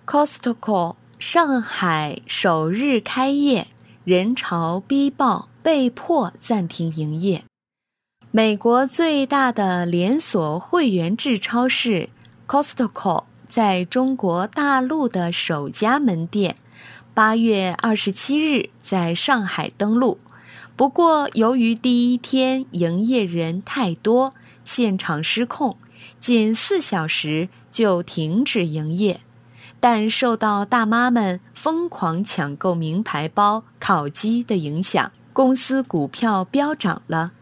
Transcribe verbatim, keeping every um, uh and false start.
Costco 上海首日开业，人潮逼爆，被迫暂停营业。美国最大的连锁会员制超市 Costco 在中国大陆的首家门店，八月二十七日在上海登陆。不过，由于第一天营业人太多，现场失控，仅四小时就停止营业。但受到大妈们疯狂抢购名牌包、烤鸡的影响，公司股票飙涨了。